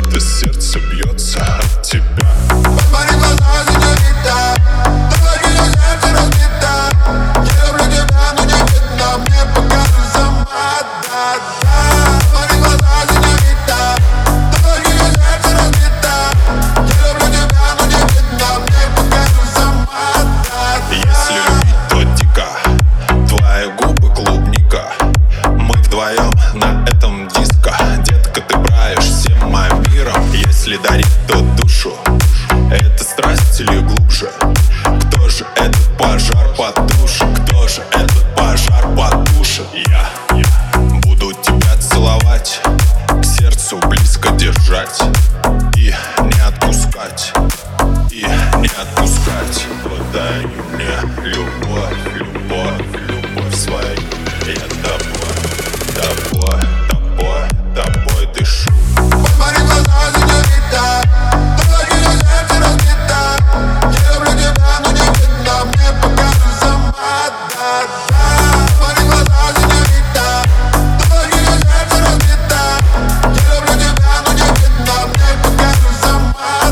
это сердце бьется от тебя. Посмотри в глаза, сеньорита, давай ее сердце разбито. Я люблю тебя, но не видно, мне покажешь сама, да-да. Посмотри в глаза, сеньорита, давай ее сердце разбито. Я люблю тебя, но не видно, мне покажешь сама, да-да. Если любить, то дико, твои губы клубника. Мы вдвоем на этом диско. Детка, ты правишь всем моим миром. Если дарить, то душу. Это страсть или глубже? Кто же этот пожар потушит? Кто же этот пожар потушит? Я буду тебя целовать, к сердцу близко держать и не отпускать, и не отпускать. Подай мне любовь, любовь, любовь свою. Я тобой, тобой, тобой, тобой дышу. Посмотри в глаза, сеньорита, давай ее сердце разбито. Я люблю тебя, но не видно, мне покажешь сама, да-да. Посмотри в глаза, сеньорита, давай ее сердце разбито. Я люблю тебя, но не видно, мне покажешь сама,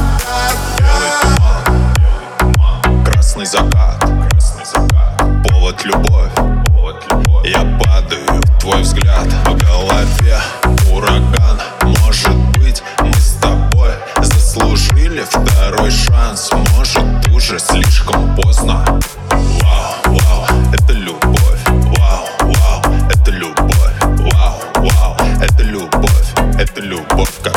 Белый туман, красный закат, повод любовь. Я падаю, твой взгляд в голове ураган. Может быть, мы с тобой заслужили второй шанс. Может, уже слишком поздно. Вау, вау, это любовь. Вау, вау, это любовь. Вау, вау, это любовь. Это любовь, как